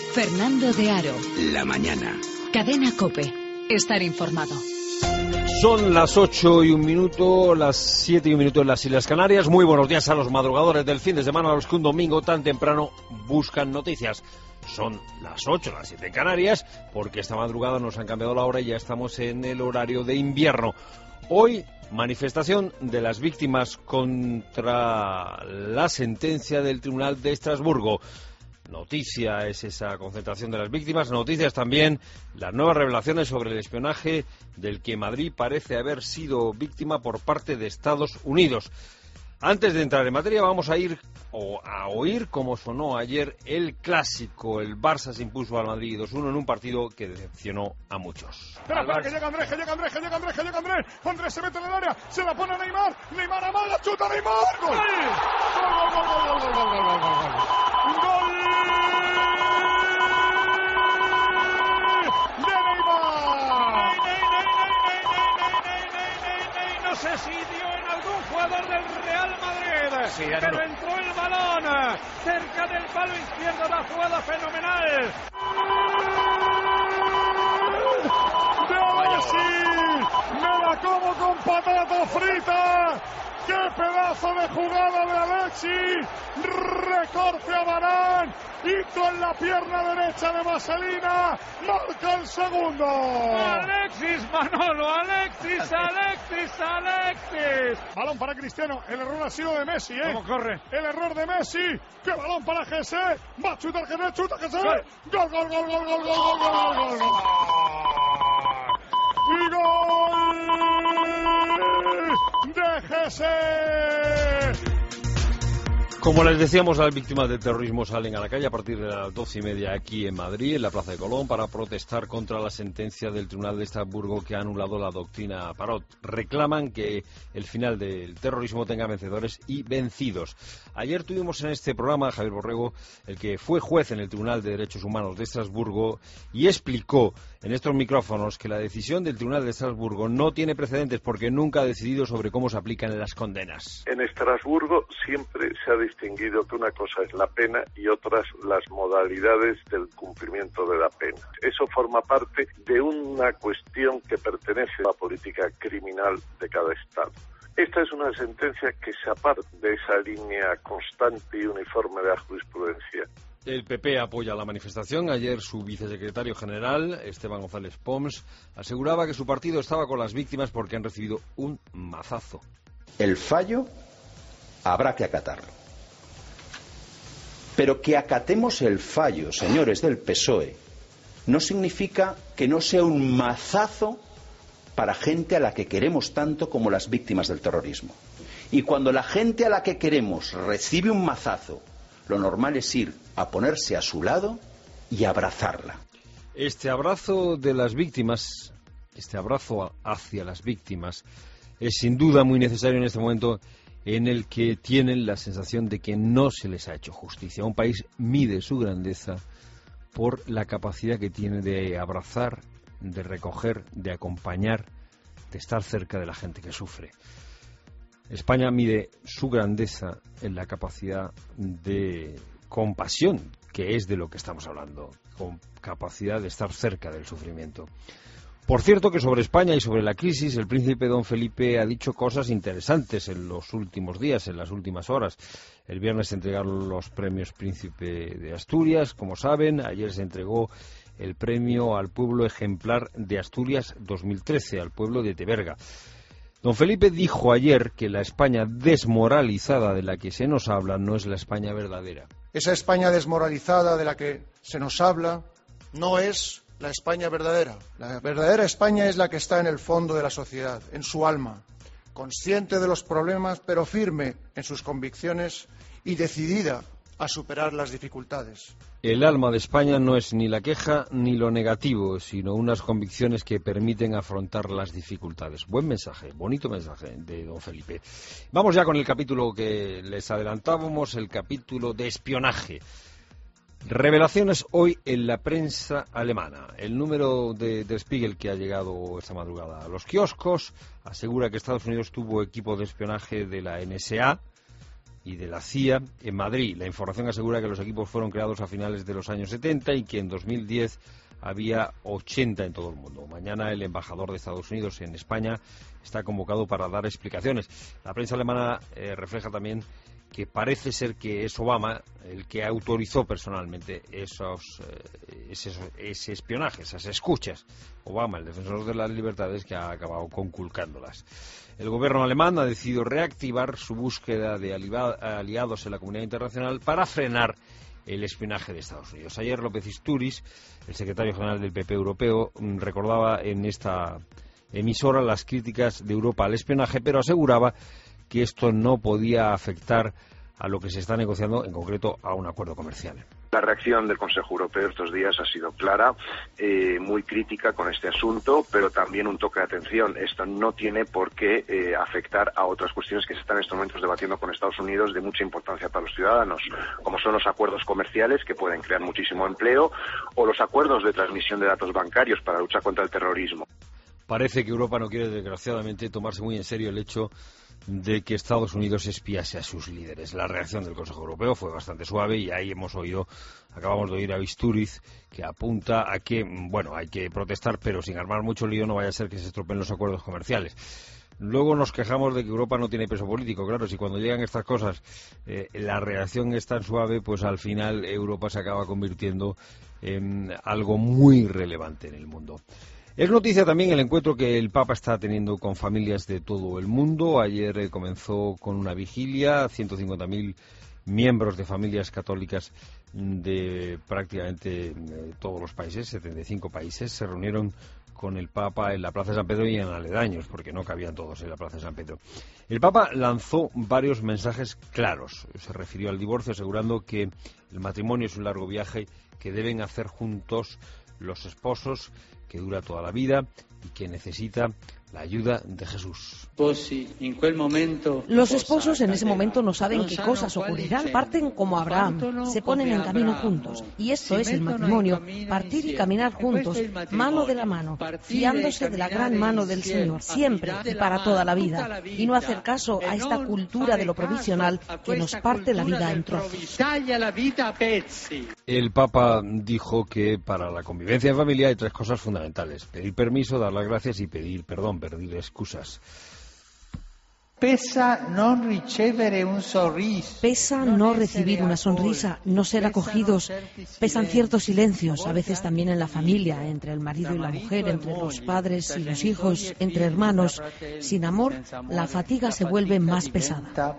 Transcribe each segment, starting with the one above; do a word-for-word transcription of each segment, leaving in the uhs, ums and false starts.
Fernando de Aro. La mañana. Cadena COPE. Estar informado. Son las ocho y un minuto, las siete y un minuto en las Islas Canarias. Muy buenos días a los madrugadores del fin de semana, a los que un domingo tan temprano buscan noticias. Son las ocho, las siete en Canarias, porque esta madrugada nos han cambiado la hora y ya estamos en el horario de invierno. Hoy, manifestación de las víctimas contra la sentencia del Tribunal de Estrasburgo. Noticia es esa concentración de las víctimas, noticias también las nuevas revelaciones sobre el espionaje del que Madrid parece haber sido víctima por parte de Estados Unidos. Antes de entrar en materia vamos a ir o a oír cómo sonó ayer el clásico. El Barça se impuso al Madrid dos uno en un partido que decepcionó a muchos. Espera, espera, que llega Andrés, que llega Andrés, que llega Andrés, que llega Andrés. Andrés se mete en el área, se la pone a Neymar. Neymar a mala, chuta Neymar. ¡Gol! ¡Gol, gol, gol, gol, gol, gol, gol, gol, gol! ¡Gol! ¡De Neymar! ¡Ney, ney, ney, ney, ney, ney, ney, ney! No sé si dio en algún jugador del Real Madrid, sí, pero no. entró el balón cerca del palo izquierdo, la jugada fenomenal. ¡De Messi! ¡Me la como con patata frita! ¡Qué pedazo de jugada de Alexis! Recorte a Varane, hito en la pierna derecha de Marcelina, marca el segundo. Alexis Manolo, Alexis, Alexis, Alexis. Balón para Cristiano, el error ha sido de Messi, ¿eh? ¿Cómo corre? El error de Messi, qué balón para Jesse, va a chutar Jesse, chuta Jesse, gol, gol, gol, gol, gol, gol, gol, gol, gol, gol. Y gol de Jesse. Como les decíamos, las víctimas del terrorismo salen a la calle a partir de las doce y media aquí en Madrid, en la Plaza de Colón, para protestar contra la sentencia del Tribunal de Estrasburgo que ha anulado la doctrina Parot. Reclaman que el final del terrorismo tenga vencedores y vencidos. Ayer tuvimos en este programa a Javier Borrego, el que fue juez en el Tribunal de Derechos Humanos de Estrasburgo, y explicó en estos micrófonos que la decisión del Tribunal de Estrasburgo no tiene precedentes porque nunca ha decidido sobre cómo se aplican las condenas. En Estrasburgo siempre se ha distinguido que una cosa es la pena y otras las modalidades del cumplimiento de la pena. Eso forma parte de una cuestión que pertenece a la política criminal de cada Estado. Esta es una sentencia que se aparta de esa línea constante y uniforme de la jurisprudencia. El P P apoya la manifestación. Ayer su vicesecretario general, Esteban González Pons, aseguraba que su partido estaba con las víctimas porque han recibido un mazazo. El fallo habrá que acatarlo. Pero que acatemos el fallo, señores del P S O E, no significa que no sea un mazazo para gente a la que queremos tanto como las víctimas del terrorismo. Y cuando la gente a la que queremos recibe un mazazo, lo normal es ir a ponerse a su lado y abrazarla. Este abrazo de las víctimas, este abrazo hacia las víctimas, es sin duda muy necesario en este momento en el que tienen la sensación de que no se les ha hecho justicia. Un país mide su grandeza por la capacidad que tiene de abrazar, de recoger, de acompañar, de estar cerca de la gente que sufre. España mide su grandeza en la capacidad de compasión, que es de lo que estamos hablando, con capacidad de estar cerca del sufrimiento. Por cierto que sobre España y sobre la crisis, el príncipe don Felipe ha dicho cosas interesantes en los últimos días, en las últimas horas. El viernes se entregaron los premios Príncipe de Asturias, como saben. Ayer se entregó el premio al pueblo ejemplar de Asturias dos mil trece, al pueblo de Teberga. Don Felipe dijo ayer que la España desmoralizada de la que se nos habla no es la España verdadera. Esa España desmoralizada de la que se nos habla no es la España verdadera. La verdadera España es la que está en el fondo de la sociedad, en su alma, consciente de los problemas, pero firme en sus convicciones y decidida a superar las dificultades. El alma de España no es ni la queja ni lo negativo, sino unas convicciones que permiten afrontar las dificultades. Buen mensaje, bonito mensaje de don Felipe. Vamos ya con el capítulo que les adelantábamos, el capítulo de espionaje. Revelaciones hoy en la prensa alemana. El número de Der Spiegel que ha llegado esta madrugada a los kioscos asegura que Estados Unidos tuvo equipo de espionaje de la N S A y de la C I A en Madrid. La información asegura que los equipos fueron creados a finales de los años setenta y que en dos mil diez había ochenta en todo el mundo. Mañana el embajador de Estados Unidos en España está convocado para dar explicaciones. La prensa alemana eh, refleja también que parece ser que es Obama el que autorizó personalmente esos, eh, ese, ese espionaje, esas escuchas. Obama, el defensor de las libertades, que ha acabado conculcándolas. El gobierno alemán ha decidido reactivar su búsqueda de aliados en la comunidad internacional para frenar el espionaje de Estados Unidos. Ayer López Istúriz, el secretario general del P P europeo, recordaba en esta emisora las críticas de Europa al espionaje, pero aseguraba que esto no podía afectar a lo que se está negociando, en concreto a un acuerdo comercial. La reacción del Consejo Europeo estos días ha sido clara, eh, muy crítica con este asunto, pero también un toque de atención. Esto no tiene por qué eh, afectar a otras cuestiones que se están en estos momentos debatiendo con Estados Unidos de mucha importancia para los ciudadanos, como son los acuerdos comerciales, que pueden crear muchísimo empleo, o los acuerdos de transmisión de datos bancarios para la lucha contra el terrorismo. Parece que Europa no quiere, desgraciadamente, tomarse muy en serio el hecho de que Estados Unidos espiase a sus líderes. La reacción del Consejo Europeo fue bastante suave y ahí hemos oído, acabamos de oír a Istúriz, que apunta a que, bueno, hay que protestar, pero sin armar mucho lío, no vaya a ser que se estropeen los acuerdos comerciales. Luego nos quejamos de que Europa no tiene peso político. Claro, si cuando llegan estas cosas eh, la reacción es tan suave, pues al final Europa se acaba convirtiendo en algo muy relevante en el mundo. Es noticia también el encuentro que el Papa está teniendo con familias de todo el mundo. Ayer eh, comenzó con una vigilia, ciento cincuenta mil miembros de familias católicas de prácticamente eh, todos los países, setenta y cinco países, se reunieron con el Papa en la Plaza de San Pedro y en aledaños, porque no cabían todos en la Plaza de San Pedro. El Papa lanzó varios mensajes claros. Se refirió al divorcio, asegurando que el matrimonio es un largo viaje que deben hacer juntos los esposos, que dura toda la vida y que necesita la ayuda de Jesús. Los esposos en ese momento no saben qué cosas ocurrirán. Parten como Abraham, se ponen en camino juntos. Y esto es el matrimonio, partir y caminar juntos, mano de la mano, fiándose de la gran mano del Señor, siempre y para toda la vida. Y no hacer caso a esta cultura de lo provisional que nos parte la vida en trozos. El Papa dijo que para la convivencia en familia hay tres cosas fundamentales: pedir permiso, dar las gracias y pedir perdón, pedir excusas. Pesa no recibir una sonrisa, no ser acogidos. Pesan ciertos silencios, a veces también en la familia, entre el marido y la mujer, entre los padres y los hijos, entre hermanos. Sin amor, la fatiga se vuelve más pesada.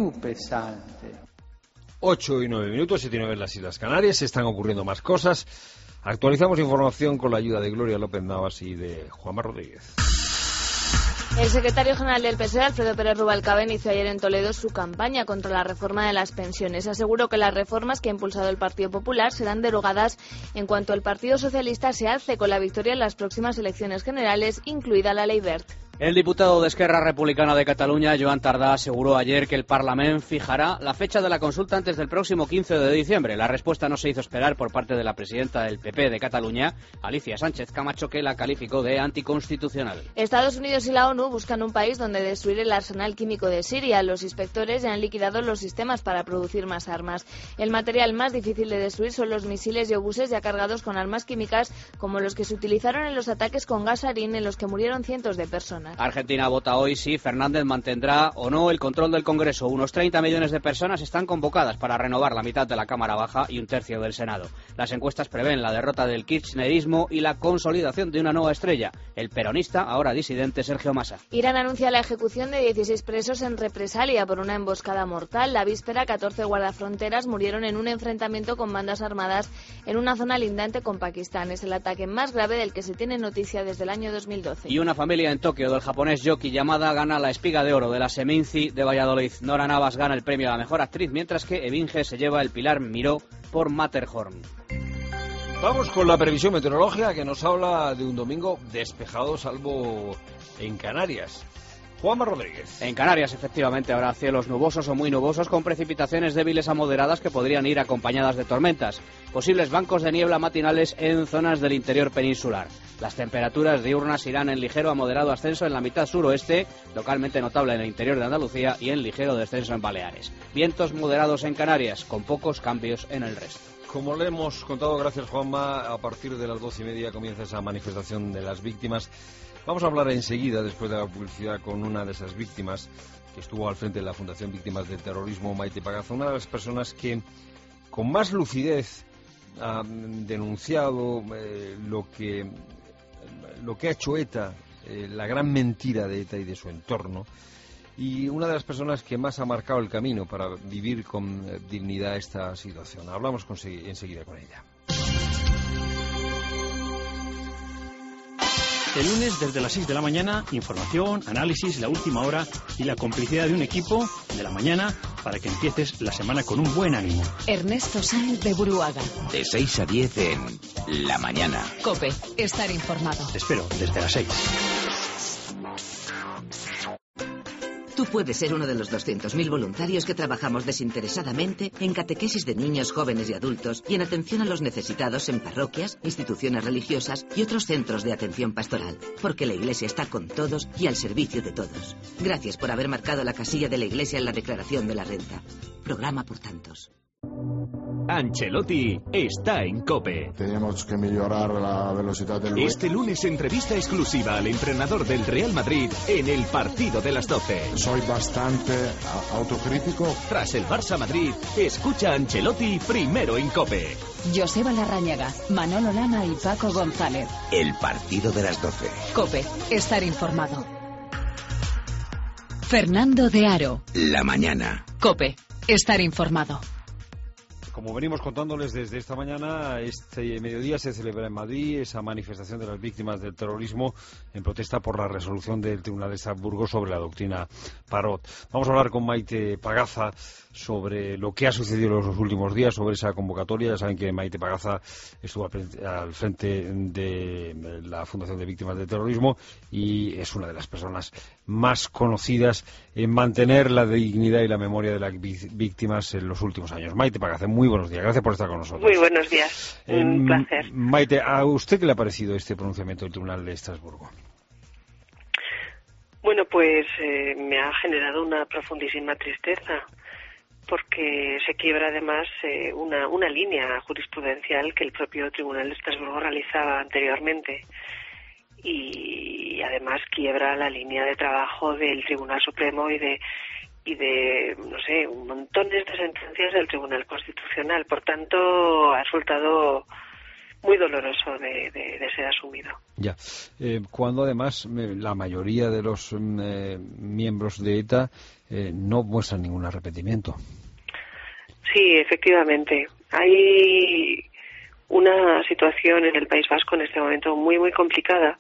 Ocho y nueve minutos, siete y nueve en las Islas Canarias, se están ocurriendo más cosas. Actualizamos información con la ayuda de Gloria López Navas y de Juanma Rodríguez. El secretario general del P S O E, Alfredo Pérez Rubalcaba, inició ayer en Toledo su campaña contra la reforma de las pensiones. Aseguró que las reformas que ha impulsado el Partido Popular serán derogadas en cuanto el Partido Socialista se alce con la victoria en las próximas elecciones generales, incluida la Ley Wert. El diputado de Esquerra Republicana de Cataluña, Joan Tardá, aseguró ayer que el Parlament fijará la fecha de la consulta antes del próximo quince de diciembre. La respuesta no se hizo esperar por parte de la presidenta del P P de Cataluña, Alicia Sánchez Camacho, que la calificó de anticonstitucional. Estados Unidos y la ONU buscan un país donde destruir el arsenal químico de Siria. Los inspectores ya han liquidado los sistemas para producir más armas. El material más difícil de destruir son los misiles y obuses ya cargados con armas químicas, como los que se utilizaron en los ataques con gas sarín en los que murieron cientos de personas. Argentina vota hoy si Fernández mantendrá o no el control del Congreso. Unos treinta millones de personas están convocadas para renovar la mitad de la Cámara Baja y un tercio del Senado. Las encuestas prevén la derrota del kirchnerismo y la consolidación de una nueva estrella, el peronista, ahora disidente, Sergio Massa. Irán anuncia la ejecución de dieciséis presos en represalia por una emboscada mortal. La víspera, catorce guardafronteras murieron en un enfrentamiento con bandas armadas en una zona lindante con Pakistán. Es el ataque más grave del que se tiene noticia desde el año dos mil doce. Y una familia en Tokio del japonés Yoki Yamada gana la Espiga de Oro de la Seminci de Valladolid. Nora Navas gana el premio a la mejor actriz, mientras que Evinge se lleva el Pilar Miró por Matterhorn. Vamos con la previsión meteorológica, que nos habla de un domingo despejado, salvo en Canarias. Juanma Rodríguez. En Canarias, efectivamente, habrá cielos nubosos o muy nubosos con precipitaciones débiles a moderadas que podrían ir acompañadas de tormentas. Posibles bancos de niebla matinales en zonas del interior peninsular. Las temperaturas diurnas irán en ligero a moderado ascenso en la mitad suroeste, localmente notable en el interior de Andalucía y en ligero descenso en Baleares. Vientos moderados en Canarias, con pocos cambios en el resto. Como le hemos contado, gracias Juanma, a partir de las doce y media comienza esa manifestación de las víctimas. Vamos a hablar enseguida, después de la publicidad, con una de esas víctimas que estuvo al frente de la Fundación Víctimas del Terrorismo, Maite Pagaza, una de las personas que con más lucidez ha denunciado eh, lo que lo que ha hecho ETA, eh, la gran mentira de ETA y de su entorno, y una de las personas que más ha marcado el camino para vivir con eh, dignidad esta situación. Hablamos con, enseguida con ella. El lunes, desde las seis de la mañana, información, análisis, la última hora y la complicidad de un equipo de la mañana para que empieces la semana con un buen ánimo. Ernesto Sáenz de Buruaga. De seis a diez en La Mañana. COPE, estar informado. Te espero desde las seis. Tú puedes ser uno de los doscientos mil voluntarios que trabajamos desinteresadamente en catequesis de niños, jóvenes y adultos y en atención a los necesitados en parroquias, instituciones religiosas y otros centros de atención pastoral, porque la Iglesia está con todos y al servicio de todos. Gracias por haber marcado la casilla de la Iglesia en la declaración de la renta. Programa por tantos. Ancelotti está en COPE. Tenemos que mejorar la velocidad del... Este lunes, entrevista exclusiva al entrenador del Real Madrid en el partido de las doce. Soy bastante autocrítico. Tras el Barça Madrid, escucha a Ancelotti primero en COPE. Joseba Larrañaga, Manolo Lama y Paco González. El partido de las doce. COPE, estar informado. Fernando de Aro. La Mañana. COPE, estar informado. Como venimos contándoles desde esta mañana, este mediodía se celebra en Madrid esa manifestación de las víctimas del terrorismo en protesta por la resolución del Tribunal de Estrasburgo sobre la doctrina Parot. Vamos a hablar con Maite Pagaza sobre lo que ha sucedido en los últimos días, sobre esa convocatoria. Ya saben que Maite Pagaza estuvo al frente de la Fundación de Víctimas del Terrorismo y es una de las personas más conocidas en mantener la dignidad y la memoria de las víctimas en los últimos años. Maite Pagaza, muy buenos días. Gracias por estar con nosotros. Muy buenos días. Un eh, placer. Maite, ¿a usted qué le ha parecido este pronunciamiento del Tribunal de Estrasburgo? Bueno, pues eh, me ha generado una profundísima tristeza, porque se quiebra además eh, una, una línea jurisprudencial que el propio Tribunal de Estrasburgo realizaba anteriormente. Y además quiebra la línea de trabajo del Tribunal Supremo y de y de, no sé, montones de sentencias del Tribunal Constitucional. Por tanto, ha resultado muy doloroso de, de, de ser asumido. Ya, eh, cuando además eh, la mayoría de los eh, miembros de ETA eh, no muestran ningún arrepentimiento. Sí, efectivamente. Hay una situación en el País Vasco en este momento muy, muy complicada,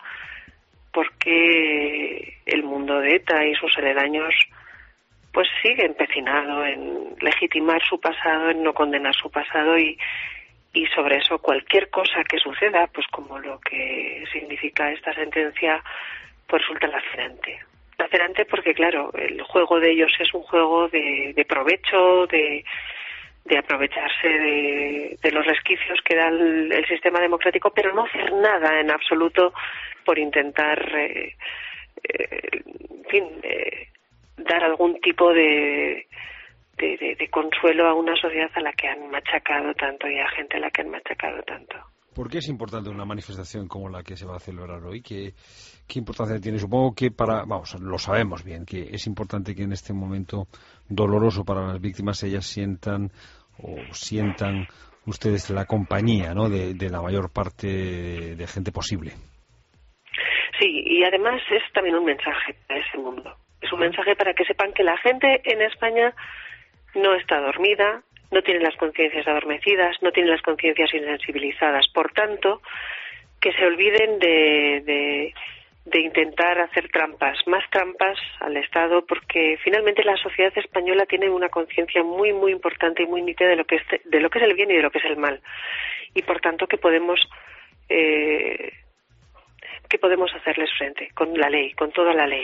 porque el mundo de ETA y sus aledaños pues sigue empecinado en legitimar su pasado, en no condenar su pasado y, y sobre eso cualquier cosa que suceda, pues como lo que significa esta sentencia, pues resulta lacerante. Lacerante porque, claro, el juego de ellos es un juego de, de provecho, de, de aprovecharse de, de los resquicios que da el, el sistema democrático, pero no hacer nada en absoluto por intentar, eh, eh, en fin, eh, dar algún tipo de, de, de, de consuelo a una sociedad a la que han machacado tanto y a gente a la que han machacado tanto. ¿Por qué es importante una manifestación como la que se va a celebrar hoy? ¿Qué, qué importancia tiene? Supongo que para, vamos, lo sabemos bien, que es importante que en este momento doloroso para las víctimas ellas sientan o sientan ustedes la compañía, ¿no?, de, de la mayor parte de, de gente posible. Sí, y además es también un mensaje para ese mundo. Es un mensaje para que sepan que la gente en España no está dormida, no tiene las conciencias adormecidas, no tiene las conciencias insensibilizadas. Por tanto, que se olviden de, de, de intentar hacer trampas, más trampas al Estado, porque finalmente la sociedad española tiene una conciencia muy, muy importante y muy nítida de lo que es, de lo que es el bien y de lo que es el mal. Y por tanto que podemos... Eh, que podemos hacerles frente con la ley, con toda la ley.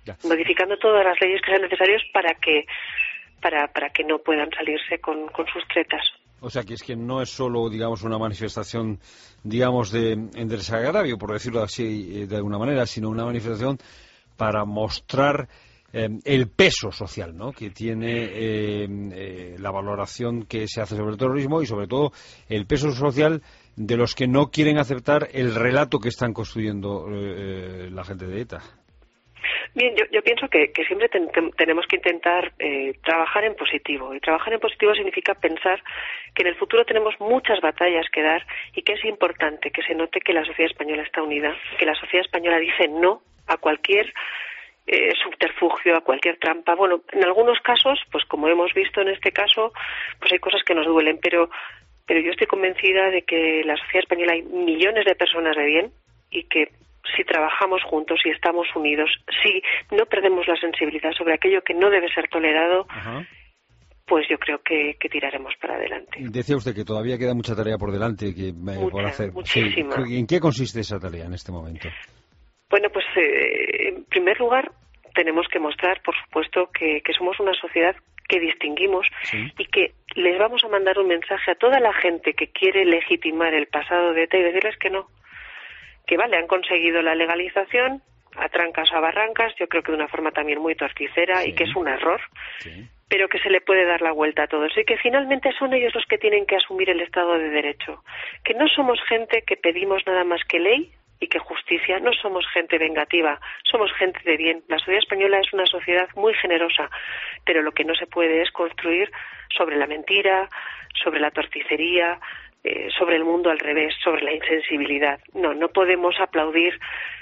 Ya. Modificando todas las leyes que sean necesarias para que para para que no puedan salirse con, con sus tretas. O sea, que es que no es solo, digamos, una manifestación, digamos, de, de desagravio, por decirlo así de alguna manera, sino una manifestación para mostrar eh, el peso social, ¿no?, que tiene eh, eh, la valoración que se hace sobre el terrorismo y, sobre todo, el peso social de los que no quieren aceptar el relato que están construyendo eh, la gente de ETA. Bien, yo, yo pienso que, que siempre ten, ten, tenemos que intentar eh, trabajar en positivo. Y trabajar en positivo significa pensar que en el futuro tenemos muchas batallas que dar y que es importante que se note que la sociedad española está unida, que la sociedad española dice no a cualquier eh, subterfugio, a cualquier trampa. Bueno, en algunos casos, pues como hemos visto en este caso, pues hay cosas que nos duelen, pero, pero yo estoy convencida de que en la sociedad española hay millones de personas de bien y que si trabajamos juntos, si estamos unidos, si no perdemos la sensibilidad sobre aquello que no debe ser tolerado, Ajá. pues yo creo que, que tiraremos para adelante. Decía usted que todavía queda mucha tarea por delante que, Mucha, por hacer. Muchísima. Sí. ¿En qué consiste esa tarea en este momento? Bueno, pues eh, en primer lugar tenemos que mostrar, por supuesto, que, que somos una sociedad que distinguimos sí. y que les vamos a mandar un mensaje a toda la gente que quiere legitimar el pasado de ETA y decirles que no. Que vale, han conseguido la legalización a trancas o a barrancas, yo creo que de una forma también muy torticera sí. y que es un error, sí. pero que se le puede dar la vuelta a todo eso y que finalmente son ellos los que tienen que asumir el Estado de Derecho. Que no somos gente que pedimos nada más que ley y que justicia, no somos gente vengativa, somos gente de bien. La sociedad española es una sociedad muy generosa, pero lo que no se puede es construir sobre la mentira, sobre la torticería, Eh, sobre el mundo al revés, sobre la insensibilidad. No, no podemos aplaudir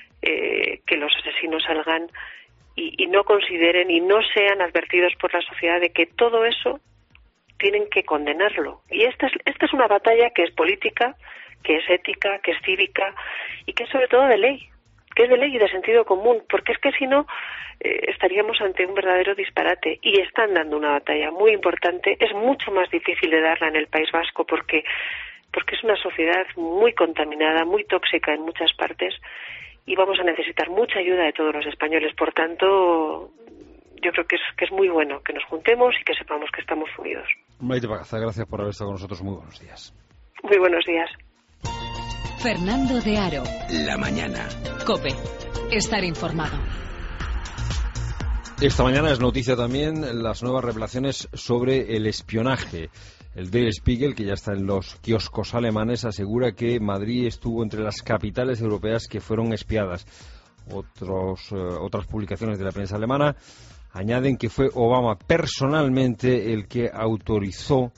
eh, que los asesinos salgan y, y no consideren y no sean advertidos por la sociedad de que todo eso tienen que condenarlo. Y esta es, esta es una batalla que es política, que es ética, que es cívica y que es sobre todo de ley, que es de ley y de sentido común, porque es que si no eh, estaríamos ante un verdadero disparate y están dando una batalla muy importante. Es mucho más difícil de darla en el País Vasco porque porque es una sociedad muy contaminada, muy tóxica en muchas partes y vamos a necesitar mucha ayuda de todos los españoles. Por tanto, yo creo que es, que es muy bueno que nos juntemos y que sepamos que estamos unidos. Maite Pagaza, gracias por haber estado con nosotros. Muy buenos días. Muy buenos días. Fernando de Aro. La mañana. COPE. Estar informado. Esta mañana es noticia también las nuevas revelaciones sobre el espionaje. El Der Spiegel, que ya está en los kioscos alemanes, asegura que Madrid estuvo entre las capitales europeas que fueron espiadas. Otros, eh, otras publicaciones de la prensa alemana añaden que fue Obama personalmente el que autorizó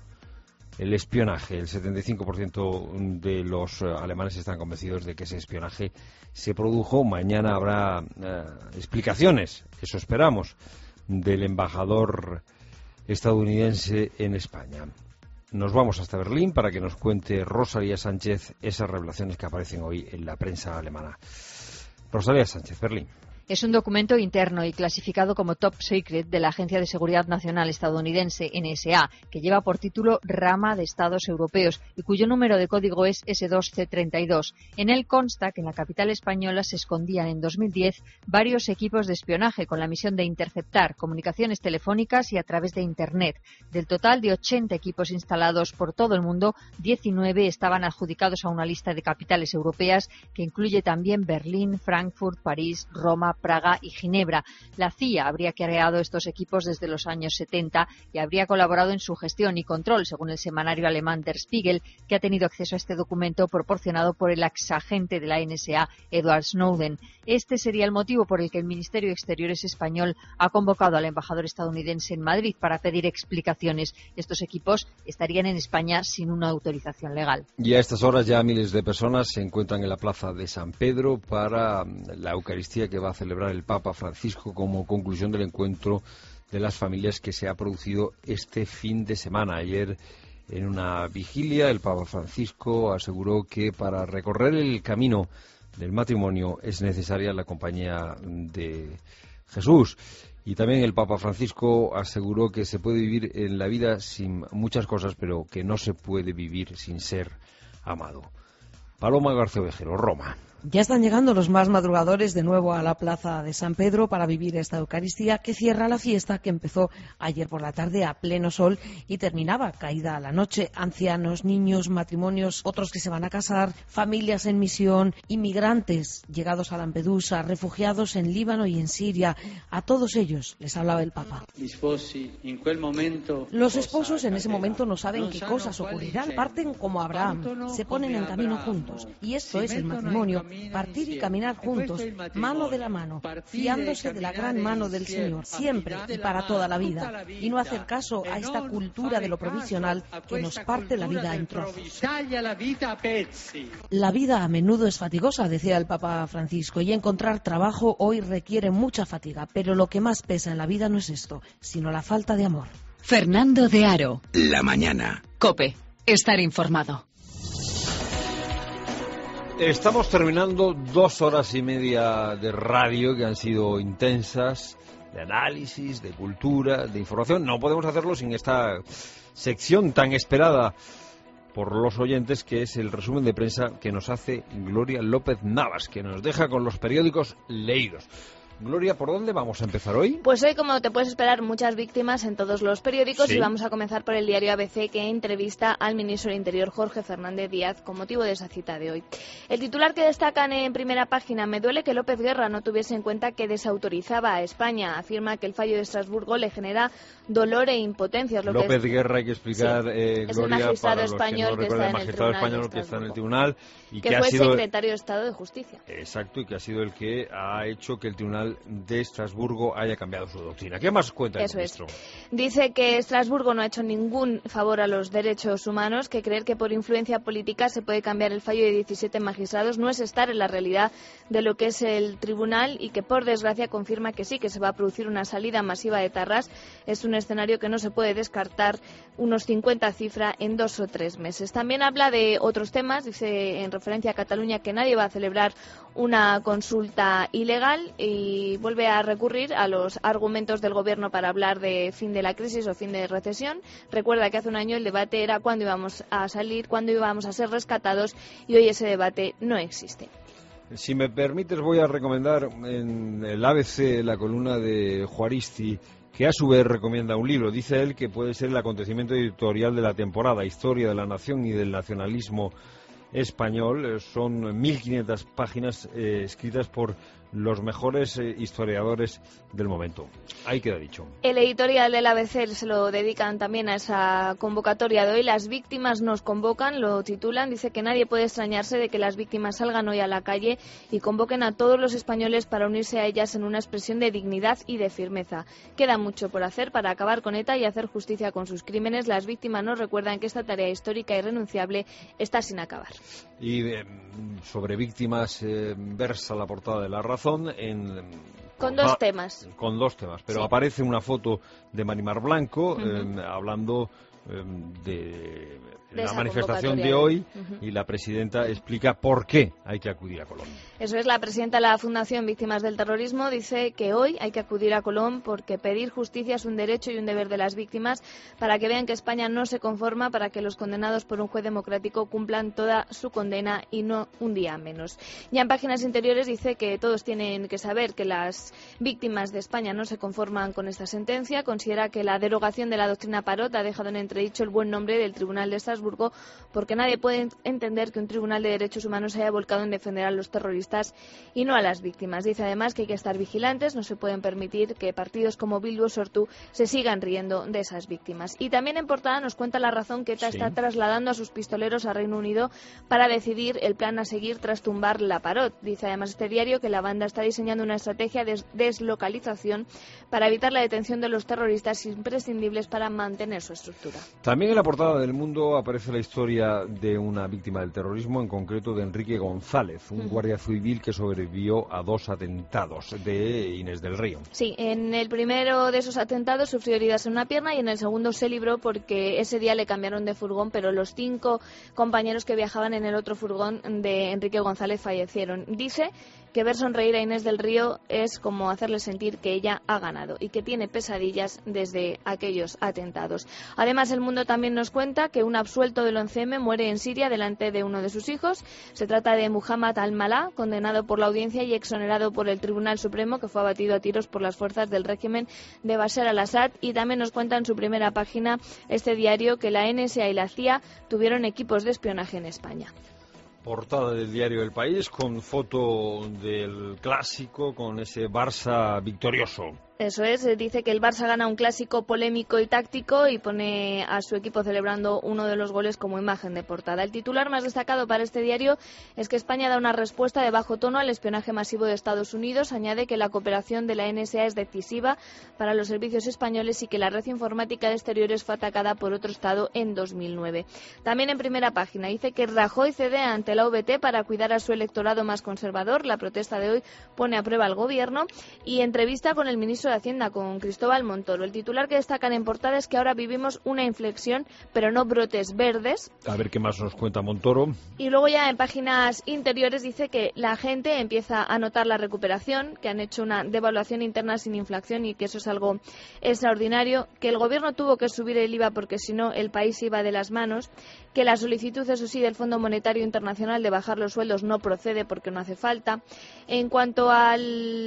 el espionaje. El setenta y cinco por ciento de los alemanes están convencidos de que ese espionaje se produjo. Mañana habrá eh, explicaciones, eso esperamos, del embajador estadounidense en España. Nos vamos hasta Berlín para que nos cuente Rosalía Sánchez esas revelaciones que aparecen hoy en la prensa alemana. Rosalía Sánchez, Berlín. Es un documento interno y clasificado como Top Secret de la Agencia de Seguridad Nacional estadounidense N S A, que lleva por título Rama de Estados Europeos y cuyo número de código es ese dos ce treinta y dos. En él consta que en la capital española se escondían en dos mil diez varios equipos de espionaje con la misión de interceptar comunicaciones telefónicas y a través de Internet. Del total de ochenta equipos instalados por todo el mundo, diecinueve estaban adjudicados a una lista de capitales europeas que incluye también Berlín, Frankfurt, París, Roma, Praga y Ginebra. La C I A habría creado estos equipos desde los años setenta y habría colaborado en su gestión y control, según el semanario alemán Der Spiegel, que ha tenido acceso a este documento proporcionado por el exagente de la N S A, Edward Snowden. Este sería el motivo por el que el Ministerio de Exteriores español ha convocado al embajador estadounidense en Madrid para pedir explicaciones. Estos equipos estarían en España sin una autorización legal. Y a estas horas ya miles de personas se encuentran en la plaza de San Pedro para la Eucaristía que va a celebrar el Papa Francisco como conclusión del encuentro de las familias que se ha producido este fin de semana. Ayer, en una vigilia, el Papa Francisco aseguró que para recorrer el camino del matrimonio es necesaria la compañía de Jesús. Y también el Papa Francisco aseguró que se puede vivir en la vida sin muchas cosas, pero que no se puede vivir sin ser amado. Paloma García Ovejero, Roma. Ya están llegando los más madrugadores de nuevo a la plaza de San Pedro para vivir esta Eucaristía que cierra la fiesta que empezó ayer por la tarde a pleno sol y terminaba caída a la noche. Ancianos, niños, matrimonios, otros que se van a casar, familias en misión, inmigrantes llegados a Lampedusa, refugiados en Líbano y en Siria. A todos ellos les hablaba el Papa. Los esposos en ese momento no saben qué cosas ocurrirán, parten como Abraham, se ponen en camino juntos. Y esto es el matrimonio. Partir y caminar juntos, mano de la mano, fiándose de la gran mano del Señor, siempre y para toda la vida, y no hacer caso a esta cultura de lo provisional que nos parte la vida en trozos. La vida a menudo es fatigosa, decía el Papa Francisco, y encontrar trabajo hoy requiere mucha fatiga, pero lo que más pesa en la vida no es esto, sino la falta de amor. Fernando de Aro. La mañana. COPE. Estar informado. Estamos terminando dos horas y media de radio que han sido intensas, de análisis, de cultura, de información. No podemos hacerlo sin esta sección tan esperada por los oyentes, que es el resumen de prensa que nos hace Gloria López Navas, que nos deja con los periódicos leídos. Gloria, ¿por dónde vamos a empezar hoy? Pues hoy, como te puedes esperar, muchas víctimas en todos los periódicos, sí. Y vamos a comenzar por el diario A B C, que entrevista al ministro del Interior, Jorge Fernández Díaz, con motivo de esa cita de hoy. El titular que destacan en primera página: me duele que López Guerra no tuviese en cuenta que desautorizaba a España. Afirma que el fallo de Estrasburgo le genera dolor e impotencia. Lo López que es, Guerra, hay que explicar, sí, eh, es Gloria, el magistrado para los español que no que recuerden, está el en el magistrado tribunal español que está en el Estrasburgo. tribunal y que, que fue ha sido secretario de Estado de Justicia. Exacto, y que ha sido el que ha hecho que el tribunal de Estrasburgo haya cambiado su doctrina. ¿Qué más cuenta el Eso ministro? Es. Dice que Estrasburgo no ha hecho ningún favor a los derechos humanos, que creer que por influencia política se puede cambiar el fallo de diecisiete magistrados no es estar en la realidad de lo que es el tribunal, y que por desgracia confirma que sí, que se va a producir una salida masiva de Tarrás. Es un escenario que no se puede descartar, unos cincuenta cifra en dos o tres meses. También habla de otros temas, dice en referencia a Cataluña que nadie va a celebrar una consulta ilegal, y vuelve a recurrir a los argumentos del gobierno para hablar de fin de la crisis o fin de recesión. Recuerda que hace un año el debate era cuándo íbamos a salir, cuándo íbamos a ser rescatados, y hoy ese debate no existe. Si me permites, voy a recomendar en el A B C la columna de Juaristi, que a su vez recomienda un libro. Dice él que puede ser el acontecimiento editorial de la temporada, Historia de la Nación y del Nacionalismo Español. Son mil quinientas páginas eh, escritas por los mejores eh, historiadores del momento. Ahí queda dicho. El editorial del A B C se lo dedican también a esa convocatoria de hoy. Las víctimas nos convocan, lo titulan. Dice que nadie puede extrañarse de que las víctimas salgan hoy a la calle y convoquen a todos los españoles para unirse a ellas en una expresión de dignidad y de firmeza. Queda mucho por hacer para acabar con ETA y hacer justicia con sus crímenes. Las víctimas nos recuerdan que esta tarea histórica y irrenunciable está sin acabar. Y eh, sobre víctimas eh, versa la portada de La Razón en... Con dos temas. Con dos temas, pero sí. Aparece una foto de Marimar Blanco uh-huh. eh, hablando eh, de, de la manifestación de hoy uh-huh. y la presidenta explica por qué hay que acudir a Colón. Eso es, la presidenta de la Fundación Víctimas del Terrorismo dice que hoy hay que acudir a Colón porque pedir justicia es un derecho y un deber de las víctimas, para que vean que España no se conforma, para que los condenados por un juez democrático cumplan toda su condena y no un día menos. Ya en páginas interiores dice que todos tienen que saber que las víctimas de España no se conforman con esta sentencia. Considera que la derogación de la doctrina Parot ha dejado en entredicho el buen nombre del Tribunal de Estrasburgo, porque nadie puede entender que un tribunal de derechos humanos se haya volcado en defender a los terroristas y no a las víctimas. Dice además que hay que estar vigilantes, no se pueden permitir que partidos como Bildu o Sortu se sigan riendo de esas víctimas. Y también en portada nos cuenta La Razón que ETA sí. está trasladando a sus pistoleros a Reino Unido para decidir el plan a seguir tras tumbar la Parot. Dice además este diario que la banda está diseñando una estrategia de deslocalización para evitar la detención de los terroristas imprescindibles para mantener su estructura. También en la portada del Mundo aparece la historia de una víctima del terrorismo, en concreto de Enrique González, un uh-huh. guardia civil que sobrevivió a dos atentados de Inés del Río. Sí, en el primero de esos atentados sufrió heridas en una pierna y en el segundo se libró porque ese día le cambiaron de furgón, pero los cinco compañeros que viajaban en el otro furgón de Enrique González fallecieron. Dice que ver sonreír a Inés del Río es como hacerle sentir que ella ha ganado y que tiene pesadillas desde aquellos atentados. Además, El Mundo también nos cuenta que un absuelto del once eme muere en Siria delante de uno de sus hijos. Se trata de Muhammad al-Mallah, condenado por la audiencia y exonerado por el Tribunal Supremo, que fue abatido a tiros por las fuerzas del régimen de Bashar al-Assad. Y también nos cuenta en su primera página este diario que la N S A y la C I A tuvieron equipos de espionaje en España. Portada del diario El País con foto del clásico, con ese Barça victorioso. Eso es, dice que el Barça gana un clásico polémico y táctico y pone a su equipo celebrando uno de los goles como imagen de portada. El titular más destacado para este diario es que España da una respuesta de bajo tono al espionaje masivo de Estados Unidos. Añade que la cooperación de la N S A es decisiva para los servicios españoles y que la red informática de exteriores fue atacada por otro Estado en dos mil nueve. También en primera página dice que Rajoy cede ante la O V T para cuidar a su electorado más conservador. La protesta de hoy pone a prueba al gobierno. Y entrevista con el ministro de Hacienda, con Cristóbal Montoro. El titular que destacan en portada es que ahora vivimos una inflexión, pero no brotes verdes. A ver qué más nos cuenta Montoro. Y luego ya en páginas interiores dice que la gente empieza a notar la recuperación, que han hecho una devaluación interna sin inflación y que eso es algo extraordinario, que el gobierno tuvo que subir el I V A porque si no el país iba de las manos, que la solicitud, eso sí, del Fondo Monetario Internacional de bajar los sueldos no procede porque no hace falta. En cuanto al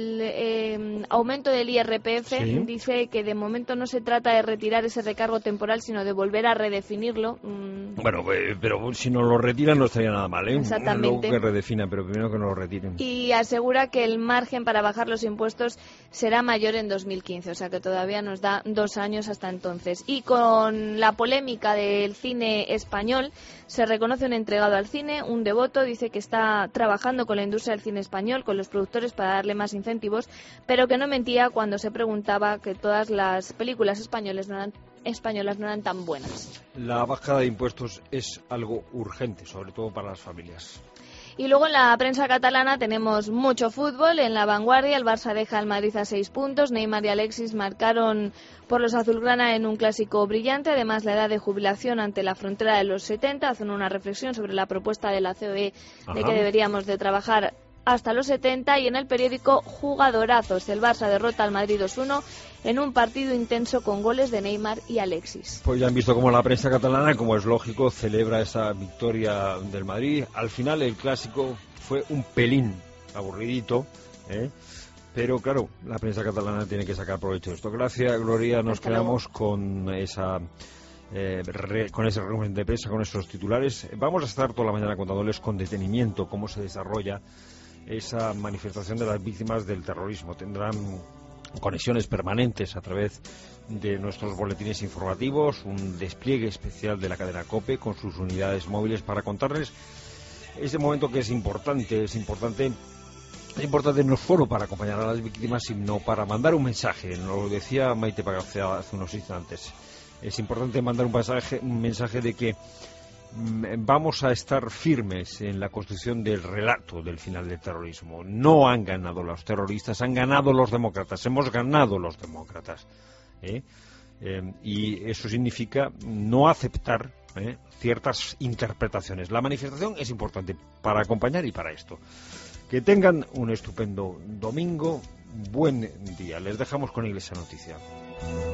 eh, aumento del I R P F, sí, dice que de momento no se trata de retirar ese recargo temporal, sino de volver a redefinirlo. Mm. Bueno, eh, pero si no lo retiran no estaría nada mal, ¿eh? Exactamente. Luego que redefinan, pero primero que no lo retiren. Y asegura que el margen para bajar los impuestos será mayor en dos mil quince, o sea que todavía nos da dos años hasta entonces. Y con la polémica del cine español, se reconoce un entregado al cine, un devoto, dice que está trabajando con la industria del cine español, con los productores para darle más incentivos, pero que no mentía cuando se preguntaba que todas las películas españolas no eran, españolas no eran tan buenas. La bajada de impuestos es algo urgente, sobre todo para las familias. Y luego en la prensa catalana tenemos mucho fútbol. En La Vanguardia, el Barça deja al Madrid a seis puntos. Neymar y Alexis marcaron por los azulgrana en un clásico brillante. Además, la edad de jubilación ante la frontera de los setenta. Hacen una reflexión sobre la propuesta de la C O E Ajá. de que deberíamos de trabajar hasta los setenta. Y en el periódico, jugadorazos. El Barça derrota al Madrid dos uno en un partido intenso con goles de Neymar y Alexis. Pues ya han visto cómo la prensa catalana, como es lógico, celebra esa victoria del Madrid. Al final el clásico fue un pelín aburridito, ¿eh? Pero claro, la prensa catalana tiene que sacar provecho de esto. Gracias, Gloria. Nos Hasta quedamos luego. con esa... Eh, re, con ese resumen de prensa, con esos titulares. Vamos a estar toda la mañana contándoles con detenimiento cómo se desarrolla esa manifestación de las víctimas del terrorismo. Tendrán conexiones permanentes a través de nuestros boletines informativos, un despliegue especial de la cadena COPE con sus unidades móviles para contarles ese momento que es importante, es importante, es importante no solo para acompañar a las víctimas, sino para mandar un mensaje. Nos lo decía Maite Pagaza hace unos instantes. Es importante mandar un mensaje, un mensaje de que vamos a estar firmes en la construcción del relato del final del terrorismo. No han ganado los terroristas, han ganado los demócratas. Hemos ganado los demócratas. ¿eh? Eh, y eso significa no aceptar ¿eh? ciertas interpretaciones. La manifestación es importante para acompañar y para esto. Que tengan un estupendo domingo. Buen día. Les dejamos con Iglesia Noticia.